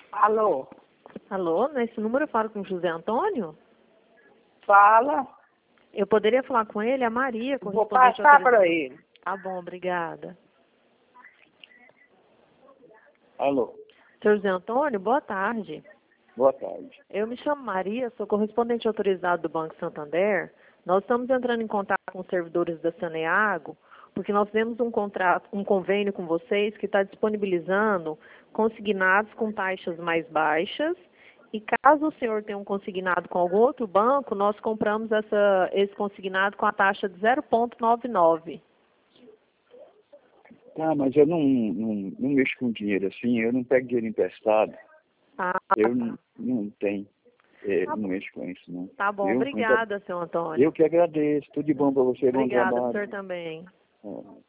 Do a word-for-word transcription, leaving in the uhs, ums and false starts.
Alô? Alô, nesse número eu falo com o José Antônio? Fala. Eu poderia falar com ele, a Maria, Vou correspondente passar para autorizada. ele. Tá bom, obrigada. Alô, Senhor José Antônio, boa tarde. boa tarde. Eu me chamo Maria, sou correspondente autorizado do Banco Santander. Nós estamos entrando em contato com os servidores da Saneago, porque nós temos um contrato, um convênio com vocês que está disponibilizando consignados com taxas mais baixas. E caso o senhor tenha um consignado com algum outro banco, nós compramos essa, esse consignado com a taxa de zero vírgula noventa e nove. Tá, mas eu não, não, não mexo com dinheiro assim, eu não pego dinheiro emprestado. Ah, Eu não, não tenho, é, Tá não bom. mexo com isso, não. Tá bom, Eu, obrigada, senhor Antônio. Eu que agradeço. Tudo de bom para você, bom Obrigada, trabalho. senhor também. É.